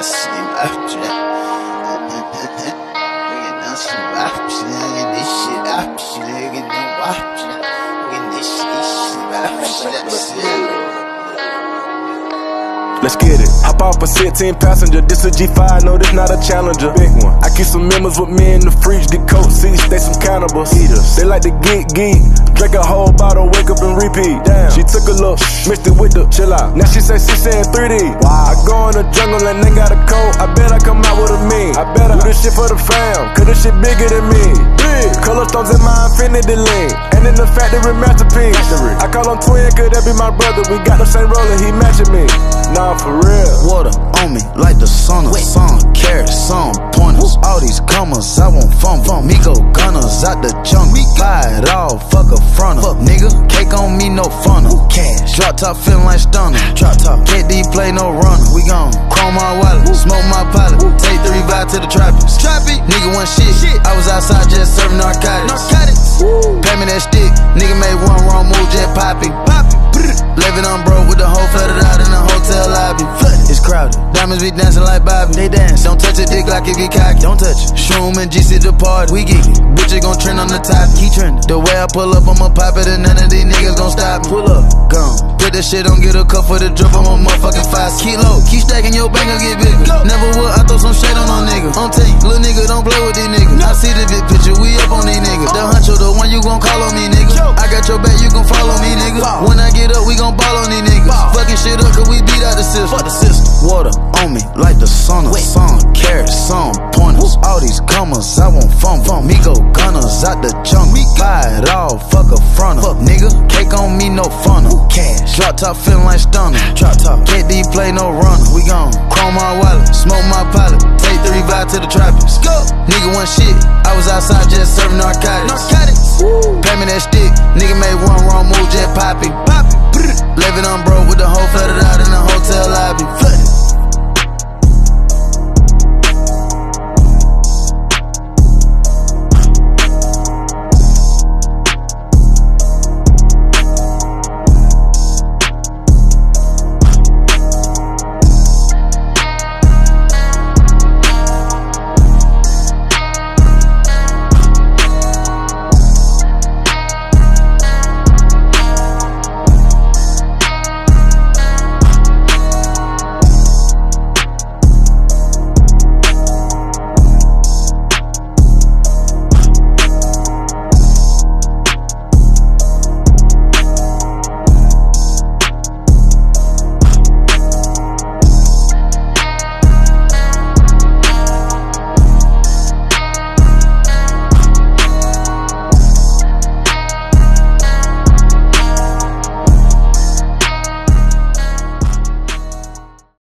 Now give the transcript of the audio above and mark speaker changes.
Speaker 1: slim option. Nigga, no slim option. Nigga, this shit option. Nigga, no option. Nigga, this shit option.
Speaker 2: Let's get it. Hop off a 16 passenger. This a G5, no, this not a Challenger. Big one. I keep some members with me in the fridge. The coat seats, they some cannibals. Eaters. They like to geek. Drink a whole bottle, wake up and repeat. Damn. She took a look, mixed it with the chill out. Now she say she saying 3D. Wow. I go in the jungle and they got a coat. I bet I come out with a mean. I bet I do this shit for the fam, cause this shit bigger than me. Big. Color stones in my infinity lane. And in the factory masterpiece. I call him twin, cause that be my brother. We got the same roller, he matching me. Nah, for real.
Speaker 1: Water on me like the sun. Some carrots, some pointers. All these commas, I want fun. Me go gunners out the jungle. Buy it all, fuck a fronter. Fuck nigga, cake on me, no funnel. Cash, drop top feeling like stunner. Drop top, can't D play no runner. We gon' chrome my wallet, smoke my pilot. Take the revive to the tropics. Nigga want shit. I was outside just serving narcotics. Pay me that stick. Nigga made one wrong move, just popping. Living on broke with the whole flooded out in the hotel lobby. It's crowded. Diamonds be dancing like Bobby. They dance. Don't touch a dick like it be cocky. Don't touch it. Shroom and GC the party. We geeky. Bitches gon' trend on the top. Keep trending. The way I pull up, I'ma pop it and none of these niggas gon' stop me. Pull up, gone. Put that shit on, get a cup for the drip. I'm a motherfucking 5 kilo. Keep stacking your bank, I'll get bigger. Never would, I throw some shade on no nigga. On tape, little nigga, don't play with these niggas. I see the big picture, we up on these niggas. The huncho, the one you gon' call on me, nigga. I got your back, you gon' follow me, nigga. When I get up, we gon' ball on these niggas. Fucking shit up, cause we beat out the system. Fuck the system. Water on me like the sun. Some carrots, some pointers. All these commas, I want fun. Me go gunners out the jungle. Buy it all, fuck a fronter. Fuck nigga, cake on me, no funnel. Cash, drop top feeling like stunner. Drop top, can't D play no runner. We gon' chrome my wallet, smoke my pilot. Take the revive to the tropics. Nigga want shit. I was outside just serving narcotics. Pay me that stick. Nigga made one wrong move, just popping. Living on broke with the whole flooded out in the hotel